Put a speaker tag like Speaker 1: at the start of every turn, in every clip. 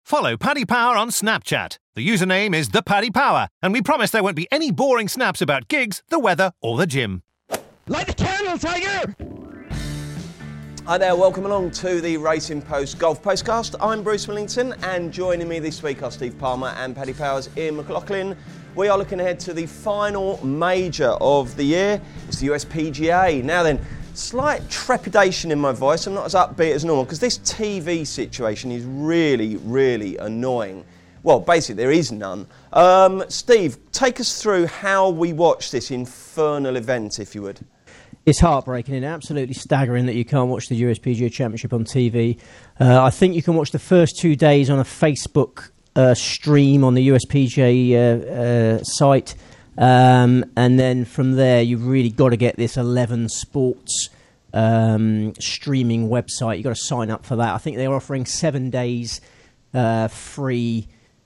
Speaker 1: Follow Paddy Power on Snapchat. The username is ThePaddyPower, and we promise there won't be any boring snaps about gigs, the weather, or the gym.
Speaker 2: Light the candle, Tiger!
Speaker 3: Hi there, welcome along to the Racing Post Golf Postcast. I'm Bruce Millington, and joining me this week are Steve Palmer and Paddy Power's Ian McLaughlin. We are looking ahead to the final major of the year. It's the USPGA. Now then, slight trepidation in my voice. I'm not as upbeat as normal because this TV situation is really, really annoying. Well, basically, there is none. Steve, take us through how we watch this infernal event, if you would.
Speaker 4: It's heartbreaking and absolutely staggering that you can't watch the USPGA Championship on TV. I think you can watch the first 2 days on a Facebook stream on the USPGA site. And then from there, you've really got to get this 11 Sports streaming website. You've got to sign up for that. I think they're offering 7 days free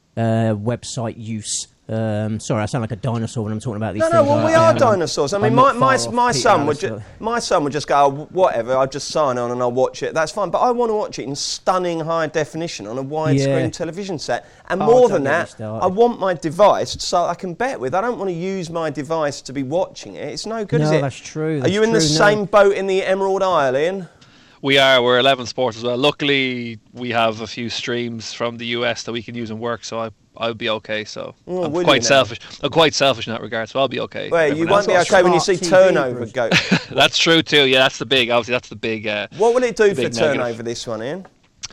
Speaker 4: website use. Sorry, I sound like a dinosaur when I'm talking about these things.
Speaker 3: No, well, we are dinosaurs. I mean, my son would just go, oh, whatever, I'll just sign on and I'll watch it. That's fine. But I want to watch it in stunning high definition on a widescreen television set. And more than that, I want my device so I can bet with. I don't want to use my device to be watching it. It's no good, is it?
Speaker 4: No, that's true.
Speaker 3: Are you in the same boat in the Emerald Isle, Ian?
Speaker 5: We're 11 Sports as well. Luckily, we have a few streams from the US that we can use in work, so I'll be okay. So I'm quite selfish. I'm quite selfish in that regard, so I'll be okay.
Speaker 3: Well, you won't be okay when you see turnover go.
Speaker 5: That's true too. Yeah, that's the big. Obviously, that's the big.
Speaker 3: What will it do for turnover this one, Ian?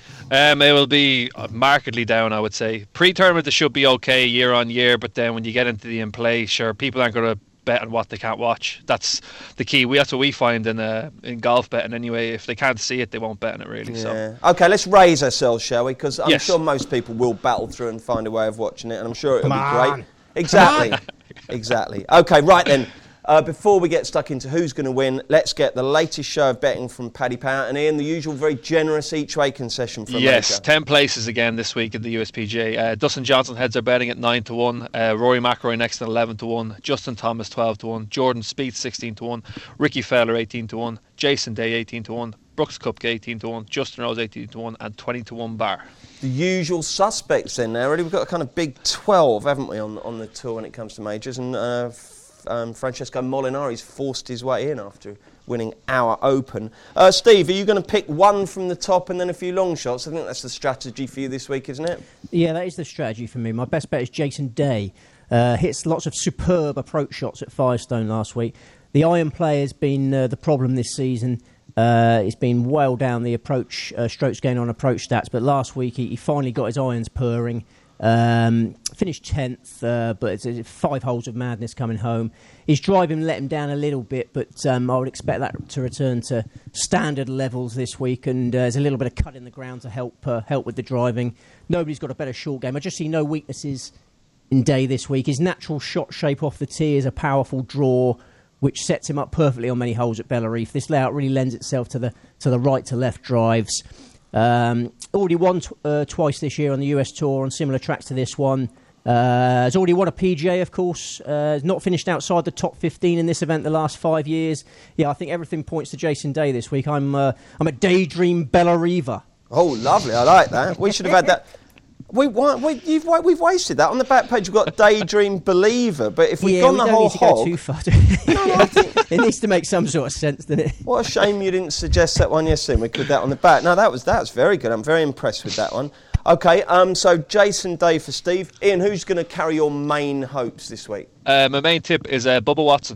Speaker 5: It will be markedly down, I would say. Pre-tournament, it should be okay year on year, but then when you get into the in-play, sure, people aren't going to bet on what they can't watch. That's the key. That's what we find in golf betting anyway. If they can't see it, they won't bet on it really.
Speaker 3: Yeah.
Speaker 5: So
Speaker 3: okay, let's raise ourselves, shall we? Because I'm sure most people will battle through and find a way of watching it, and I'm sure it'll be great. Exactly. Exactly. Okay, right then. Before we get stuck into who's going to win, let's get the latest show of betting from Paddy Power and Ian, the usual very generous each-way concession for a
Speaker 5: Yes,
Speaker 3: major.
Speaker 5: 10 places again this week at the USPGA. Dustin Johnson heads are betting at 9-1. Rory McIlroy next at 11-1. Justin Thomas 12-1. Jordan Spieth 16-1. Ricky Fowler 18-1. Jason Day 18-1. Brooks Koepka 18-1. Justin Rose 18-1 and 20-1 bar.
Speaker 3: The usual suspects then now. Really, we've got a kind of big 12, haven't we, on the tour when it comes to majors, and Francesco Molinari's forced his way in after winning our Open. Steve, are you going to pick one from the top and then a few long shots? I think that's the strategy for you this week, isn't it?
Speaker 4: Yeah, that is the strategy for me. My best bet is Jason Day. Hits lots of superb approach shots at Firestone last week. The iron play has been the problem this season. It's been well down the approach, strokes gained on approach stats, but last week he finally got his irons purring. Finished 10th, but it's 5 holes of madness coming home. His driving let him down a little bit, but I would expect that to return to standard levels this week, and there's a little bit of cut in the ground to help with the driving. Nobody's got a better short game. I just see no weaknesses in Day this week. His natural shot shape off the tee is a powerful draw, which sets him up perfectly on many holes at Bellerive. This layout really lends itself to the right to left drives. Already won twice this year on the US Tour on similar tracks to this one. Has already won a PGA, of course. Not finished outside the top 15 in this event the last 5 years. Yeah, I think everything points to Jason Day this week. I'm a daydream Belleriva.
Speaker 3: Oh, lovely! I like that. We should have had that. We've wasted that. On the back page, we've got Daydream Believer, but if we'd gone the whole hog...
Speaker 4: Go too far. I think it needs to make some sort of sense, doesn't it?
Speaker 3: What a shame you didn't suggest that one yesterday. We could that on the back. No, that's very good. I'm very impressed with that one. Okay, so Jason Day for Steve. Ian, who's going to carry your main hopes this week?
Speaker 5: My main tip is Bubba Watson.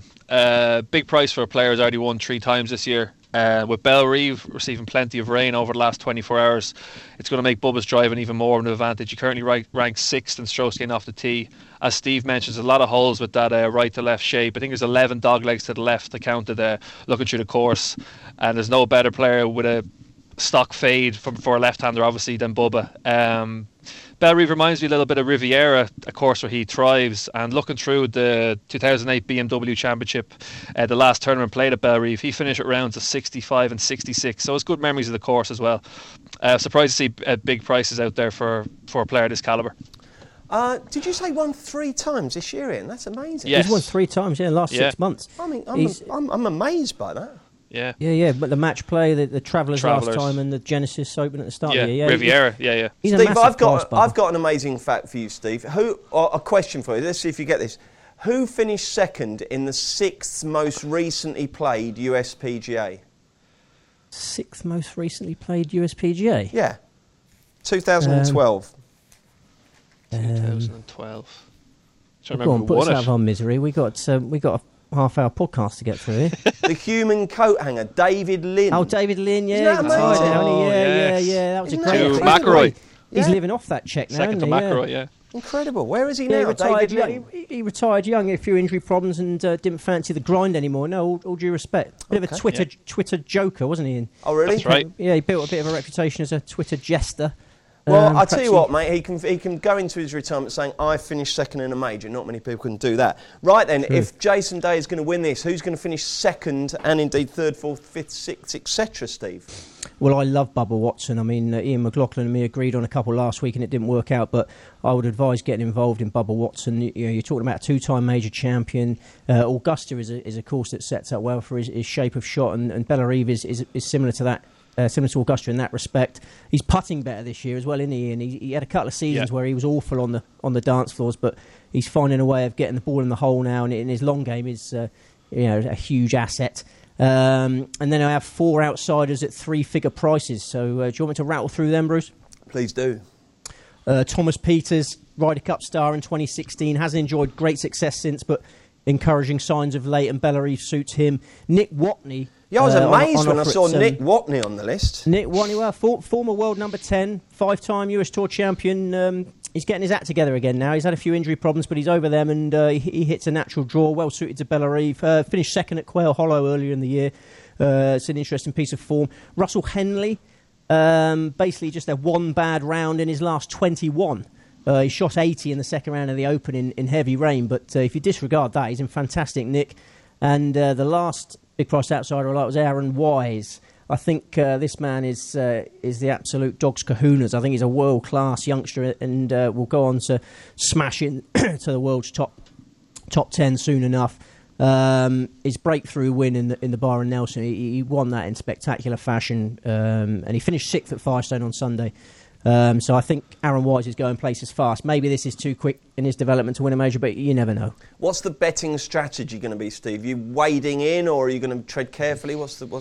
Speaker 5: Big price for a player who's already won 3 times this year. With Bellerive receiving plenty of rain over the last 24 hours, it's going to make Bubba's driving even more of an advantage. He currently ranks 6th in strokes gained off the tee. As Steve mentions, a lot of holes with that right to left shape. I think there's 11 dog legs to the left. I counted looking through the course, and there's no better player with a stock fade for a left-hander, obviously, than Bubba. Bellerive reminds me a little bit of Riviera, a course where he thrives. And looking through the 2008 BMW Championship, the last tournament played at Bellerive, he finished at rounds of 65 and 66. So it's good memories of the course as well. Surprised to see big prices out there for a player this calibre.
Speaker 3: Did you say won 3 times this year, Ian? That's amazing.
Speaker 5: Yes.
Speaker 4: He's won 3 times, in the last 6 months.
Speaker 3: I mean, I'm amazed by that.
Speaker 5: Yeah.
Speaker 4: But the match play, the Travellers last time, and the Genesis Open at the start of the year.
Speaker 5: Riviera. Yeah.
Speaker 4: He's
Speaker 3: Steve,
Speaker 4: a massive class,
Speaker 3: I've got an amazing fact for you, Steve. A question for you. Let's see if you get this. Who finished second in the 6th most recently played USPGA?
Speaker 4: 6th most recently played USPGA?
Speaker 3: Yeah. 2012.
Speaker 5: 2012.
Speaker 4: Go on, put us out of our misery. We got a half-hour podcast to get through here.
Speaker 3: The human coat hanger, David Lynn.
Speaker 4: Oh, David Lynn, yeah.
Speaker 3: Isn't that amazing?
Speaker 4: Yeah. That was
Speaker 3: Isn't
Speaker 4: a great.
Speaker 3: that
Speaker 5: McIlroy.
Speaker 4: He's living off that check now.
Speaker 5: Second to McIlroy, yeah.
Speaker 3: Incredible. Where is he
Speaker 4: Yeah,
Speaker 3: now?
Speaker 4: he retired young, a few injury problems, and didn't fancy the grind anymore. No, all due respect. Bit of a Twitter joker, wasn't he?
Speaker 3: Oh, really?
Speaker 5: That's right.
Speaker 4: Yeah, he built a bit of a reputation as a Twitter jester.
Speaker 3: Well, I tell you what, mate, he can go into his retirement saying, I finished second in a major. Not many people can do that. Right then, if Jason Day is going to win this, who's going to finish second and indeed third, fourth, fifth, sixth, etc., Steve?
Speaker 4: Well, I love Bubba Watson. I mean, Ian McLaughlin and me agreed on a couple last week and it didn't work out, but I would advise getting involved in Bubba Watson. You're talking about a two-time major champion. Augusta is a course that sets up well for his shape of shot, and Bellerive is similar to that. Similar to Augusta in that respect. He's putting better this year as well, isn't he? And he had a couple of seasons where he was awful on the dance floors, but he's finding a way of getting the ball in the hole now, and in his long game is a huge asset. And then I have 4 outsiders at 3-figure prices. So do you want me to rattle through them, Bruce?
Speaker 3: Please do.
Speaker 4: Thomas Peters, Ryder Cup star in 2016, hasn't enjoyed great success since, but encouraging signs of late, and Bellerive suits him. Nick Watney.
Speaker 3: Yeah, I was amazed when I saw Nick Watney on the list.
Speaker 4: Nick Watney, well, former world number 10, 5-time US Tour champion. He's getting his act together again now. He's had a few injury problems, but he's over them, and he hits a natural draw, well suited to Bellerive. Finished second at Quail Hollow earlier in the year. It's an interesting piece of form. Russell Henley, basically just had one bad round in his last 21. He shot 80 in the second round of the Open in heavy rain, but if you disregard that, he's in fantastic nick. And the last big price outsider I like was Aaron Wise. I think this man is the absolute dog's kahunas. I think he's a world-class youngster and will go on to smash in to the world's top 10 soon enough. His breakthrough win in the Byron Nelson, he won that in spectacular fashion, and he finished 6th at Firestone on Sunday. So I think Aaron Wise is going places fast. Maybe this is too quick in his development to win a major, but you never know. What's
Speaker 3: the betting strategy going to be, Steve? Are you wading in, or are you going to tread carefully? What's the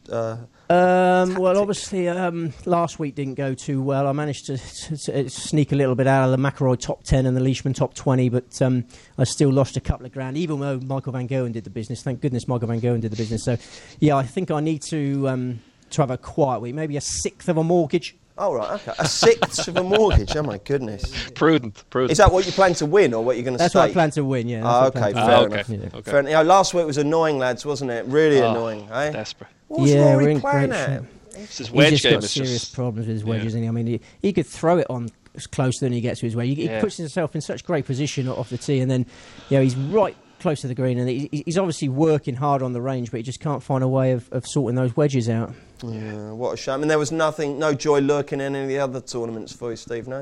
Speaker 4: well, obviously, last week didn't go too well. I managed to sneak a little bit out of the McIlroy top 10 and the Leishman top 20, but I still lost a couple of grand, even though Michael Van Gerwen did the business. Thank goodness Michael Van Gerwen did the business. So, yeah, I think I need to have a quiet week, maybe a 1/6 of a mortgage.
Speaker 3: Oh, right, okay. A 1/6 of a mortgage, oh my goodness.
Speaker 5: Prudent.
Speaker 3: Is that what you plan to win, or what you're going to stake?
Speaker 4: That's what I plan to win, yeah.
Speaker 3: Oh, okay, fair enough. Yeah. Okay. Fair enough. Last week was annoying, lads, wasn't it? Really annoying, eh?
Speaker 5: Desperate.
Speaker 3: What was Rory playing at?
Speaker 5: His wedge game
Speaker 4: is serious problems with his wedges, isn't he? I mean, he could throw it on closer than he gets to his wedge. He puts himself in such great position off the tee, and then he's right close to the green, and he's obviously working hard on the range, but he just can't find a way of sorting those wedges out.
Speaker 3: Yeah, what a shame. I mean, there was no joy lurking in any of the other tournaments for you, Steve, no?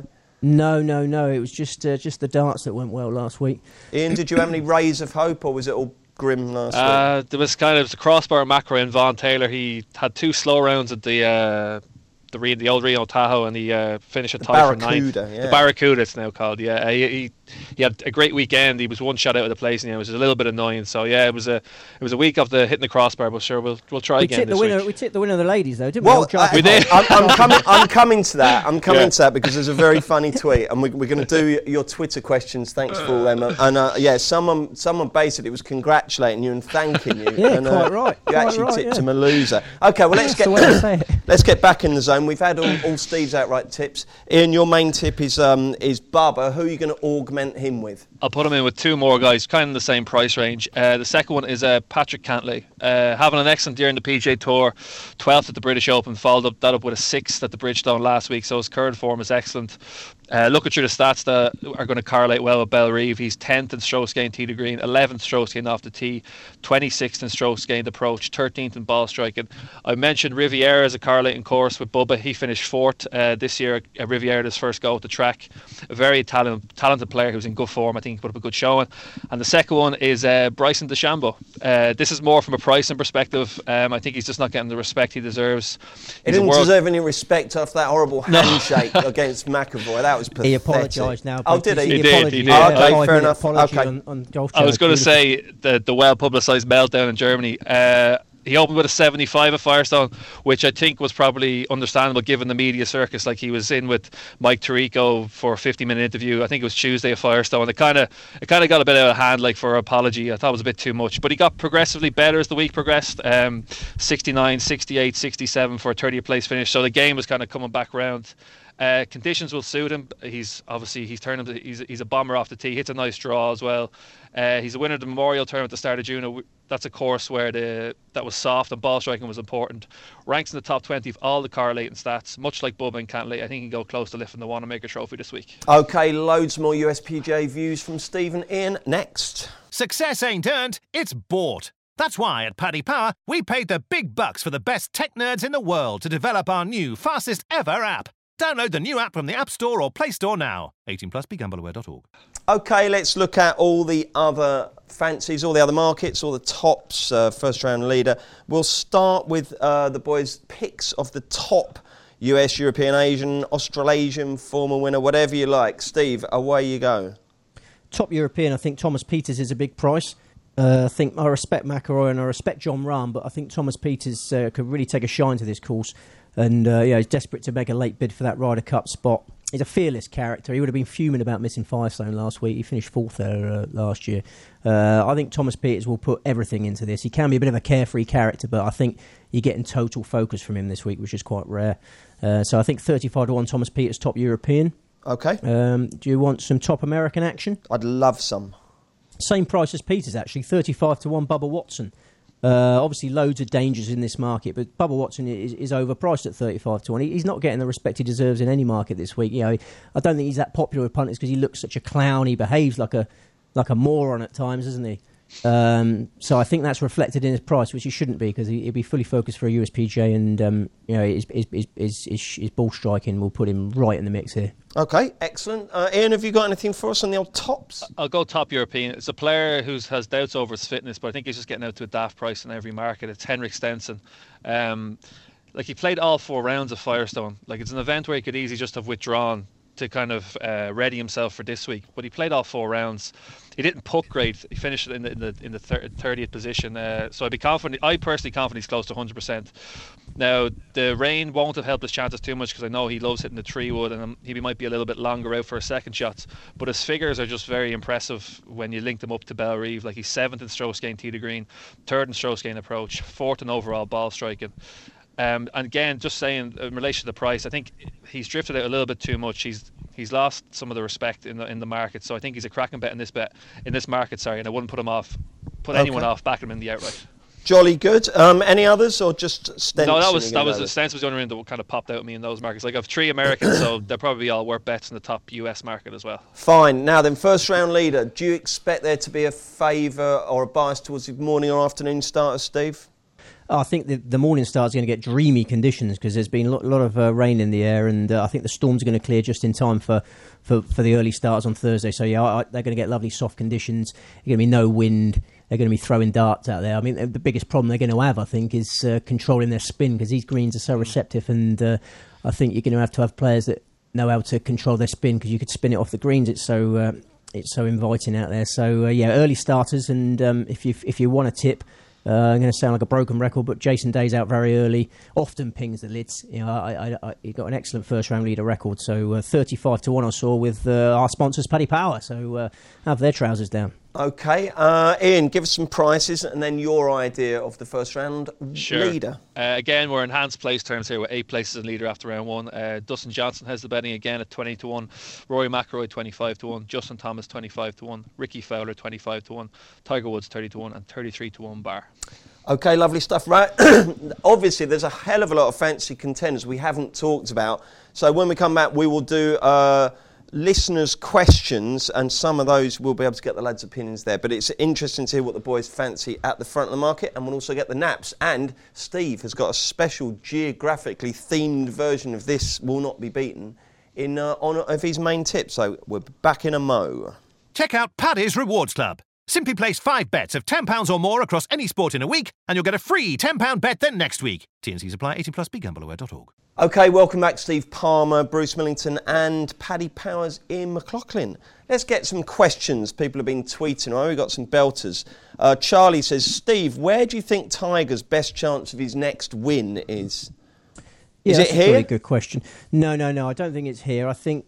Speaker 4: No. It was just the darts that went well last week.
Speaker 3: Ian, did you have any rays of hope, or was it all grim last week?
Speaker 5: There was kind of the crossbar McIlroy and Vaughn Taylor. He had 2 slow rounds at the old Rio Tahoe, and he finished a tie for 9th.
Speaker 3: Yeah.
Speaker 5: The Barracuda, it's now called. Yeah, he had a great weekend. He was 1 shot out of the place, and it was a little bit annoying. So yeah, it was a week of hitting the crossbar. But sure, we'll try again this week.
Speaker 4: We tipped the winner of the ladies, though, didn't
Speaker 3: we?
Speaker 4: We
Speaker 5: did.
Speaker 3: I'm coming to that. I'm coming to that because there's a very funny tweet, and we're going to do your Twitter questions. Thanks for all them. And someone basically was congratulating you and thanking you.
Speaker 4: Yeah,
Speaker 3: and,
Speaker 4: quite right.
Speaker 3: You actually tipped him a loser. Okay, well let's get back in the zone. We've had all Steve's outright tips. Ian, your main tip is Bubba. Who are you going to augment him with?
Speaker 5: I'll put him in with 2 more guys, kind of in the same price range. The second one is Patrick Cantlay, having an excellent year in the PGA Tour, 12th at the British Open, followed that up with a 6th at the Bridgestone last week, so his current form is excellent. Looking through the stats that are going to correlate well with Bellerive, he's 10th in strokes gained tee to green, 11th strokes gained off the tee, 26th in strokes gained approach, 13th in ball striking. I mentioned Riviera as a correlating course with Bubba. Bubba. He finished fourth this year at Riviera, his first go at the track. A very talented player who's in good form. I think he put up a good showing. And the second one is Bryson DeChambeau. This is more from a pricing perspective. I think he's just not getting the respect he deserves.
Speaker 3: He didn't deserve any respect after that horrible handshake against McAvoy. That was pathetic.
Speaker 4: He apologised now.
Speaker 3: Oh, did he?
Speaker 5: He did.
Speaker 3: Okay, fair enough. Okay.
Speaker 4: On Golf
Speaker 5: I was going to
Speaker 4: Channel.
Speaker 5: say the well-publicised meltdown in Germany. He opened with a 75 at Firestone, which I think was probably understandable given the media circus. Like, he was in with Mike Tirico for a 50-minute interview. I think it was Tuesday at Firestone. It kind of got a bit out of hand, like, for an apology. I thought it was a bit too much. But he got progressively better as the week progressed. 69, 68, 67 for a 30th place finish. So the game was kind of coming back round. Conditions will suit him. He's turned him. He's a bomber off the tee. Hits a nice draw as well. He's a winner of the Memorial Tournament at the start of June. That's a course where that was soft and ball striking was important. Ranks in the top 20 of all the correlating stats, much like Bubba and Cantley. I think he can go close to lifting the Wanamaker Trophy this week.
Speaker 3: Okay, loads more USPGA views from Stephen Ian next.
Speaker 1: Success ain't earned, it's bought. That's why at Paddy Power, we paid the big bucks for the best tech nerds in the world to develop our new, fastest ever app. Download the new app from the App Store or Play Store now. 18 plus, begambleaware.org.
Speaker 3: OK, let's look at all the other fancies, all the other markets, all the tops, first round leader. We'll start with the boys' picks of the top US, European, Asian, Australasian former winner, whatever you like. Steve, away you go.
Speaker 4: Top European, I think Thomas Pieters is a big price. I think I respect McIlroy and I respect John Rahm, but I think Thomas Pieters could really take a shine to this course. And he's desperate to make a late bid for that Ryder Cup spot. He's a fearless character. He would have been fuming about missing Firestone last week. He finished fourth there last year. I think Thomas Pieters will put everything into this. He can be a bit of a carefree character, but I think you're getting total focus from him this week, which is quite rare. So I think 35-1 Thomas Pieters, top European.
Speaker 3: OK.
Speaker 4: Do you want some top American action?
Speaker 3: I'd love some.
Speaker 4: Same price as Pieters, actually. 35-1 Bubba Watson. Obviously loads of dangers in this market, but Bubba Watson is overpriced at 35-1. He's not getting the respect he deserves in any market this week. You know, I don't think he's that popular with punters because he looks such a clown. He behaves like a moron at times, doesn't he? So I think that's reflected in his price, which he shouldn't be because he'd be fully focused for a USPGA, and his ball striking will put him right in the mix here.
Speaker 3: OK, excellent. Ian, have you got anything for us on the old tops?
Speaker 5: I'll go top European. It's a player who has doubts over his fitness, but I think he's just getting out to a daft price in every market. It's Henrik Stenson. He played all 4 rounds of Firestone. Like, it's an event where he could easily just have withdrawn to kind of ready himself for this week, but he played all 4 rounds. He didn't putt great. He finished in the 30th position. So I'd be confident. I personally confident he's close to 100%. Now the rain won't have helped his chances too much because I know he loves hitting the 3-wood, and he might be a little bit longer out for a second shot. But his figures are just very impressive when you link them up to Bellerive. Like, he's 7th in strokes gained tee to green, 3rd in strokes gained approach, 4th in overall ball striking. And again, just saying in relation to the price, I think he's drifted out a little bit too much. He's lost some of the respect in the market, so I think he's a cracking bet in this market. Sorry, and I wouldn't put anyone off backing him in the outright.
Speaker 3: Jolly good. Any others or just Stenson?
Speaker 5: No, that was Stenson was the only one that kind of popped out at me in those markets. Like, I have 3 Americans, so they're probably all worth bets in the top US market as well.
Speaker 3: Fine. Now then, first round leader. Do you expect there to be a favour or a bias towards the morning or afternoon starters, Steve?
Speaker 4: I think the morning star's going to get dreamy conditions because there's been a lot of rain in the air, and I think the storms are going to clear just in time for the early starts on Thursday. So yeah, they're going to get lovely soft conditions. There's going to be no wind. They're going to be throwing darts out there. I mean, the biggest problem they're going to have, I think, is controlling their spin because these greens are so receptive, and I think you're going to have players that know how to control their spin because you could spin it off the greens. It's so inviting out there. So yeah, early starters, and if you want a tip. I'm going to sound like a broken record, but Jason Day's out very early, often pings the lids. You know, he got an excellent first-round leader record, so 35-1 I saw with our sponsors, Paddy Power, so have their trousers down. OK. Ian, give us some prices and then your idea of the first-round leader.
Speaker 5: Again, we're enhanced place terms here with 8 places in leader after round 1. Dustin Johnson has the betting again at 20-1. Rory McIlroy 25-1. Justin Thomas 25-1. Ricky Fowler 25-1. Tiger Woods 30-1 and 33-1 bar.
Speaker 3: OK, lovely stuff. Right. Obviously, there's a hell of a lot of fancy contenders we haven't talked about. So when we come back, we will do listeners' questions, and some of those we'll be able to get the lads' opinions there. But it's interesting to hear what the boys fancy at the front of the market, and we'll also get the naps. And Steve has got a special geographically themed version of This Will Not Be Beaten in honour of his main tip. So we're back in a mo.
Speaker 1: Check out Paddy's Rewards Club. Simply place 5 bets of £10 or more across any sport in a week, and you'll get a free £10 bet the next week. T&Cs apply. 18+. BeGambleAware.org.
Speaker 3: OK, welcome back, Steve Palmer, Bruce Millington and Paddy Powers, Ian McLaughlin. Let's get some questions. People have been tweeting. We've got some belters. Charlie says, Steve, where do you think Tiger's best chance of his next win is?
Speaker 4: Yeah,
Speaker 3: is it here?
Speaker 4: That's a really good question. No, I don't think it's here. I think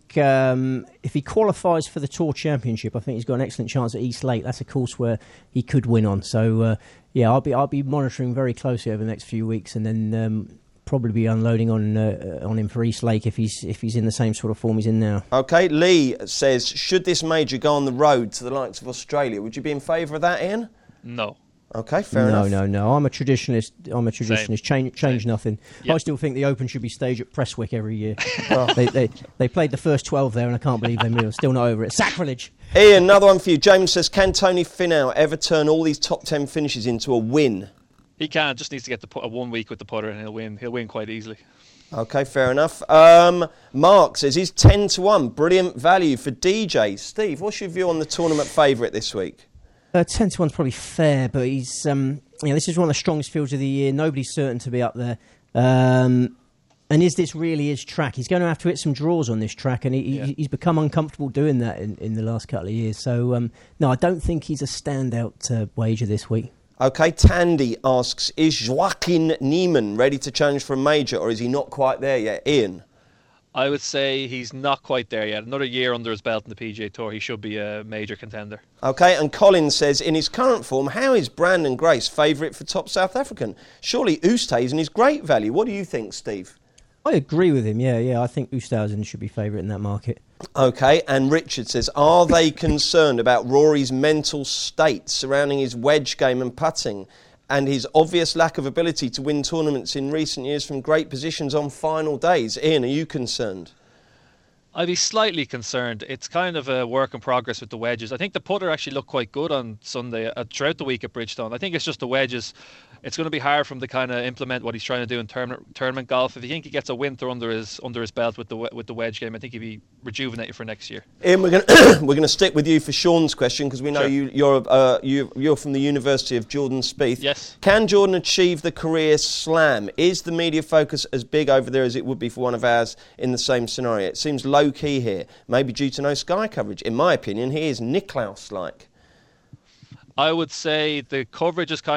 Speaker 4: if he qualifies for the Tour Championship, I think he's got an excellent chance at East Lake. That's a course where he could win on. So, I'll be monitoring very closely over the next few weeks, and then probably be unloading on him for East Lake if he's in the same sort of form he's in now. OK,
Speaker 3: Lee says, should this major go on the road to the likes of Australia? Would you be in favour of that, Ian?
Speaker 5: No.
Speaker 3: OK, fair enough.
Speaker 4: No. I'm a traditionalist.
Speaker 5: Same.
Speaker 4: Change nothing. Yep. I still think the Open should be staged at Prestwick every year. They played the first 12 there, and I can't believe they're still not over it. Sacrilege.
Speaker 3: Ian, another one for you. James says, can Tony Finau ever turn all these top 10 finishes into a win?
Speaker 5: He can. Just needs to get a 1 week with the putter, and he'll win. He'll win quite easily.
Speaker 3: OK, fair enough. Mark says he's 10-1. Brilliant value for DJ. Steve, what's your view on the tournament favourite this week?
Speaker 4: 10-1's probably fair, but he's this is one of the strongest fields of the year. Nobody's certain to be up there. And is this really his track? He's going to have to hit some draws on this track, and he's become uncomfortable doing that in the last couple of years. So, no, I don't think he's a standout wager this week.
Speaker 3: OK, Tandy asks, is Joaquin Niemann ready to challenge for a major, or is he not quite there yet? Ian?
Speaker 5: I would say he's not quite there yet. Another year under his belt in the PGA Tour, he should be a major contender. OK, and Colin says, in his current form, how is Brandon Grace favourite for top South African? Surely Oosthuizen is great value. What do you think, Steve?
Speaker 4: I agree with him, yeah. I think Oosthuizen should be favourite in that market.
Speaker 3: OK, and Richard says, are they concerned about Rory's mental state surrounding his wedge game and putting, and his obvious lack of ability to win tournaments in recent years from great positions on final days? Ian, are you concerned? I'd be slightly concerned. It's kind of a work in progress with the wedges. I think the putter actually looked quite good on Sunday throughout the week at Bridgestone. I think it's just the wedges. It's going to be hard for him to kind of implement what he's trying to do in tournament golf. If you think he gets a winter under his belt with the wedge game, I think he'd be rejuvenated for next year. Ian, we're going to stick with you for Sean's question, because we know you're from the University of Jordan Spieth. Yes. Can Jordan achieve the career slam? Is the media focus as big over there as it would be for one of ours in the same scenario? It seems low key here, maybe due to no Sky coverage. In my opinion, he is Nicklaus-like. I would say the coverage is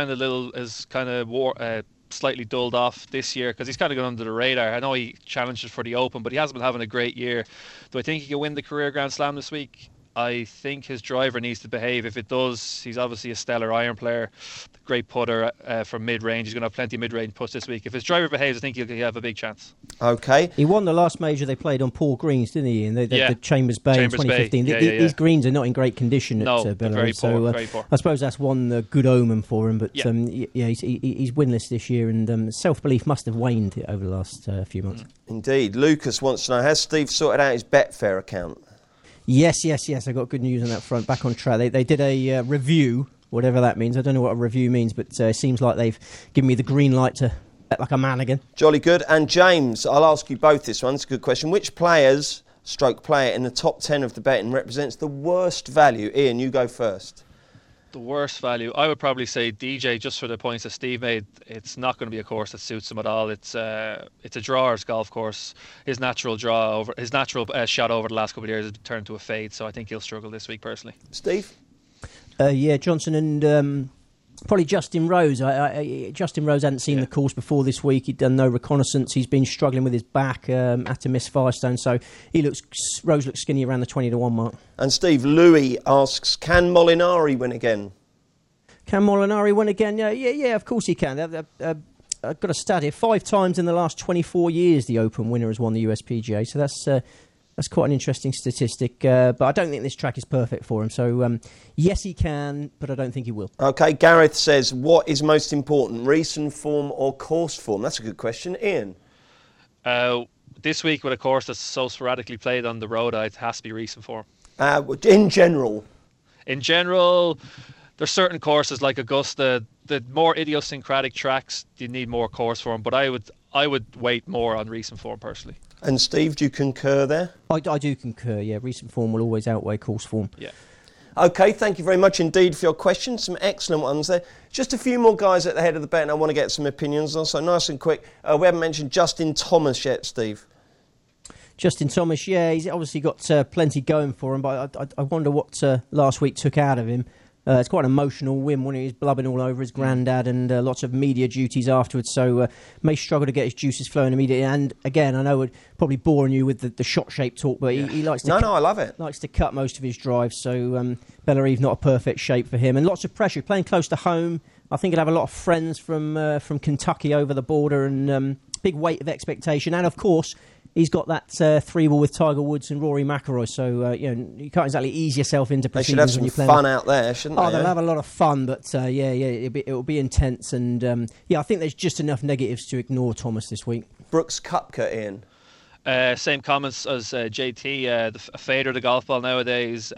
Speaker 3: slightly dulled off this year, because he's kind of gone under the radar. I know he challenges for the Open, but he hasn't been having a great year. Do I think he can win the career Grand Slam this week? I think his driver needs to behave. If it does, he's obviously a stellar iron player, great putter from mid-range. He's going to have plenty of mid-range putts this week. If his driver behaves, I think he'll have a big chance. OK. He won the last major they played on poor greens, didn't he? And the Chambers Bay in 2015. These greens are not in great condition at Bellerive. Very poor. I suppose that's one good omen for him. But he's winless this year, and self-belief must have waned over the last few months. Indeed. Lucas wants to know, has Steve sorted out his Betfair account? Yes. I got good news on that front. Back on track. They did a review, whatever that means. I don't know what a review means, but it seems like they've given me the green light to bet like a man again. Jolly good. And James, I'll ask you both this one. It's a good question. Which player in the top 10 of the betting represents the worst value? Ian, you go first. The worst value, I would probably say DJ, just for the points that Steve made. It's not going to be a course that suits him at all. It's a drawer's golf course. His natural shot over the last couple of years has turned to a fade, so I think he'll struggle this week personally. Steve? Johnson and probably Justin Rose. Justin Rose hadn't seen the course before this week. He'd done no reconnaissance. He's been struggling with his back, had to miss Firestone, so Rose looks skinny around the 20-1 mark. And Steve, Louis asks, can Molinari win again? Can Molinari win again? Yeah, of course he can. I've got a stat here. 5 times in the last 24 years the Open winner has won the USPGA, so that's quite an interesting statistic, but I don't think this track is perfect for him. So, yes, he can, but I don't think he will. OK, Gareth says, what is most important, recent form or course form? That's a good question. Ian?
Speaker 5: This week, with a course that's so sporadically played on the road, it has to be recent form.
Speaker 3: In general?
Speaker 5: In general, there's certain courses like Augusta, the more idiosyncratic tracks, you need more course form. But I would wait more on recent form personally.
Speaker 3: And Steve, do you concur there?
Speaker 4: I do concur, yeah. Recent form will always outweigh course form.
Speaker 5: Yeah.
Speaker 3: OK, thank you very much indeed for your questions. Some excellent ones there. Just a few more guys at the head of the bet, and I want to get some opinions on. So nice and quick. We haven't mentioned Justin Thomas yet, Steve.
Speaker 4: Justin Thomas, yeah, he's obviously got plenty going for him, but I wonder what last week took out of him. It's quite an emotional win when he was blubbing all over his granddad and lots of media duties afterwards, so may struggle to get his juices flowing immediately. And again, I know we're probably boring you with the shot shape talk, but he likes to
Speaker 3: I love it.
Speaker 4: Likes to cut most of his drives, so Bellerive not a perfect shape for him, and lots of pressure. Playing close to home, I think he'll have a lot of friends from Kentucky over the border, and big weight of expectation, and of course. He's got that 3-ball with Tiger Woods and Rory McIlroy, so you can't exactly ease yourself into proceedings.
Speaker 3: They should have some fun out there, shouldn't they?
Speaker 4: They'll have a lot of fun, but it'll be intense, and I think there's just enough negatives to ignore Thomas this week.
Speaker 3: Brooks Koepka, Ian.
Speaker 5: Same comments as JT. A fader of the golf ball nowadays.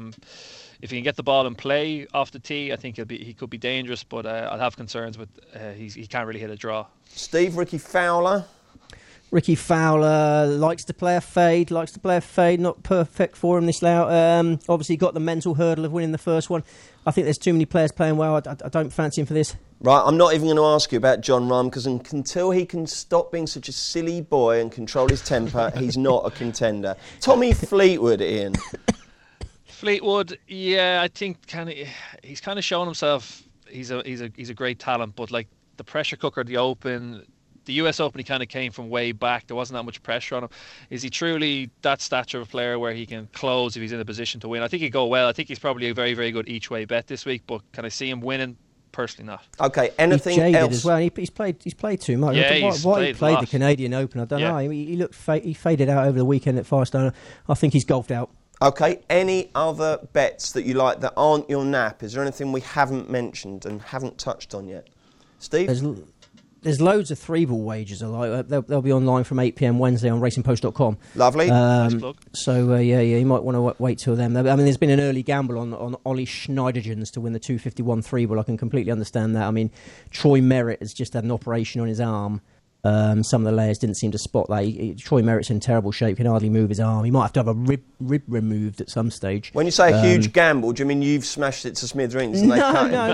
Speaker 5: If he can get the ball in play off the tee, I think he could be dangerous, but I'll have concerns with he can't really hit a draw.
Speaker 3: Steve, Ricky Fowler.
Speaker 4: Ricky Fowler likes to play a fade, not perfect for him this layout. Obviously got the mental hurdle of winning the first one. I think there's too many players playing well. I don't fancy him for this.
Speaker 3: Right, I'm not even going to ask you about Jon Rahm, because until he can stop being such a silly boy and control his temper, he's not a contender. Tommy Fleetwood, Ian.
Speaker 5: Fleetwood, yeah, I think he's kind of shown himself. He's a great talent, but like the pressure cooker, the Open. The US Open, he kind of came from way back. There wasn't that much pressure on him. Is he truly that stature of a player where he can close if he's in a position to win? I think he'd go well. I think he's probably a very, very good each-way bet this week, but can I see him winning? Personally not.
Speaker 3: Okay, anything
Speaker 4: he's jaded
Speaker 3: else?
Speaker 4: As well. He's played too much.
Speaker 5: Yeah,
Speaker 4: why he played the Canadian Open, I don't know. He faded out over the weekend at Firestone. I think he's golfed out.
Speaker 3: Okay, any other bets that you like that aren't your nap? Is there anything we haven't mentioned and haven't touched on yet? Steve?
Speaker 4: There's loads of 3-ball wagers. They'll be online from 8 p.m. Wednesday on racingpost.com.
Speaker 3: Lovely.
Speaker 5: Nice plug.
Speaker 4: So, you might want to wait till then. I mean, there's been an early gamble on Ollie Schneidergens to win the 251 3-ball. I can completely understand that. I mean, Troy Merritt has just had an operation on his arm. Some of the layers didn't seem to spot that. Troy Merritt's in terrible shape. He can hardly move his arm. He might have to have a rib removed at some stage.
Speaker 3: When you say a huge gamble, do you mean you've smashed it to smithereens?
Speaker 4: No.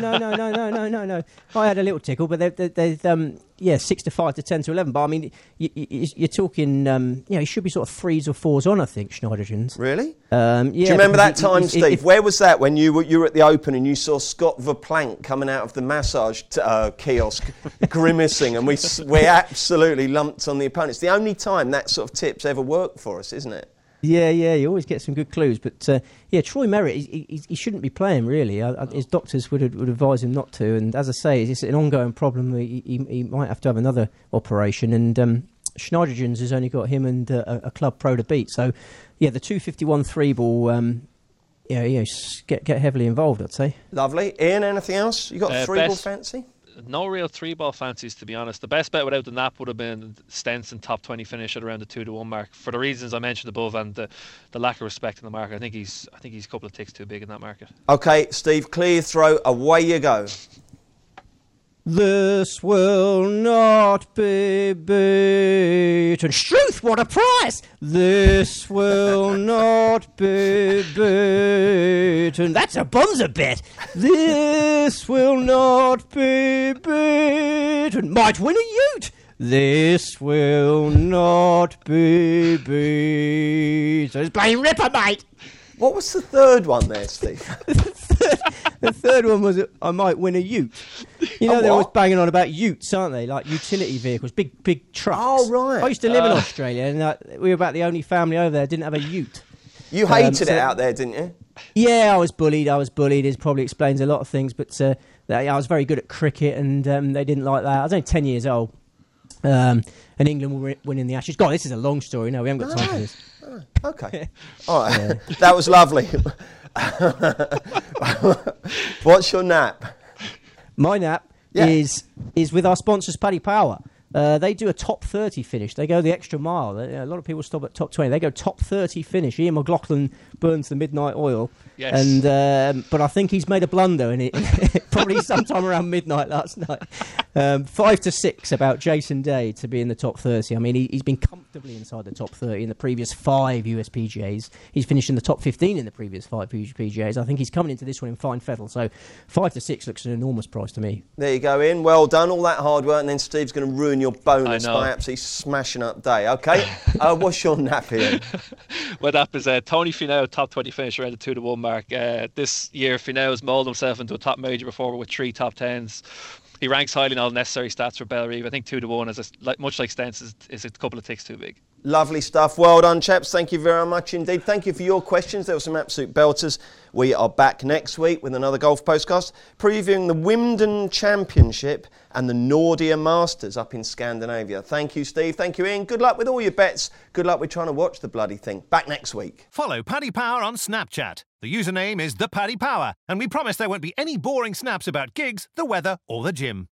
Speaker 4: I had a little tickle, but they're 6 to 5 to 10 to 11. But I mean, you're talking. He should be sort of 3s or 4s on. I think Schneidergens.
Speaker 3: Really?
Speaker 4: Yeah.
Speaker 3: Do you remember that time, Steve? Where was that when you were at the Open and you saw Scott Verplank coming out of the massage kiosk, grimacing, and we absolutely lumped on the opponent? It's the only time that sort of tips ever worked for us, isn't it?
Speaker 4: Yeah, you always get some good clues. But Troy Merritt, he shouldn't be playing really. His doctors would advise him not to. And as I say, it's an ongoing problem. He might have to have another operation. And Schneidergens has only got him and a club pro to beat. So, the 251 3-ball. Get heavily involved, I'd say.
Speaker 3: Lovely. Ian, anything else? You got a 3-ball fancy?
Speaker 5: No real 3-ball fancies, to be honest. The best bet without the nap would have been Stenson top 20 finish at around the 2-1 mark, for the reasons I mentioned above and the lack of respect in the market. I think he's a couple of ticks too big in that market. Okay, Steve, clear your throat. Away you go.
Speaker 4: This will not be beaten. Struth, what a price! This will not be beaten. That's a bonza bet. This will not be beaten. Might win a ute. This will not be beaten. It's playing Ripper, mate.
Speaker 3: What was the third one there, Steve?
Speaker 4: The third one was I might win a ute. You know, they're always banging on about utes, aren't they? Like utility vehicles, big trucks.
Speaker 3: Oh, right.
Speaker 4: I used to live in Australia, and we were about the only family over there that didn't have a ute.
Speaker 3: You hated it out there, didn't you?
Speaker 4: Yeah, I was bullied. It probably explains a lot of things, but I was very good at cricket, and they didn't like that. I was only 10 years old. And England were winning the Ashes. God, this is a long story. No, we haven't got time for this.
Speaker 3: Okay. All right. Yeah. That was lovely. What's your nap?
Speaker 4: My nap is with our sponsors, Paddy Power. They do a top 30 finish. They go the extra mile. A lot of people stop at top 20. They go top 30 finish. Ian McLaughlin burns the midnight oil.
Speaker 5: Yes.
Speaker 4: But I think he's made a blunder in it. Probably sometime around midnight last night. 5-6 about Jason Day to be in the top 30. I mean, he's been comfortably inside the top 30 in the previous 5 USPGAs. He's finished in the top 15 in the previous 5 USPGAs. I think he's coming into this one in fine fettle. So 5-6 looks an enormous price to me.
Speaker 3: There you go, Ian. Well done. All that hard work, and then Steve's going to ruin your bonus by absolutely smashing up Day. Okay. What's your nap, Ian?
Speaker 5: My nap is Tony Finau, top 20 finish around the 2-1 mark. This year, Finau's moulded himself into a top major performer with 3 top 10s. He ranks highly in all necessary stats for Bellerive. I think 2-1, much like Stents, is a couple of ticks too big.
Speaker 3: Lovely stuff. Well done, chaps. Thank you very much indeed. Thank you for your questions. There were some absolute belters. We are back next week with another Golf Postcast, previewing the Wimbledon Championship and the Nordia Masters up in Scandinavia. Thank you, Steve. Thank you, Ian. Good luck with all your bets. Good luck with trying to watch the bloody thing. Back next week.
Speaker 1: Follow Paddy Power on Snapchat. The username is ThePaddyPower, and we promise there won't be any boring snaps about gigs, the weather or the gym.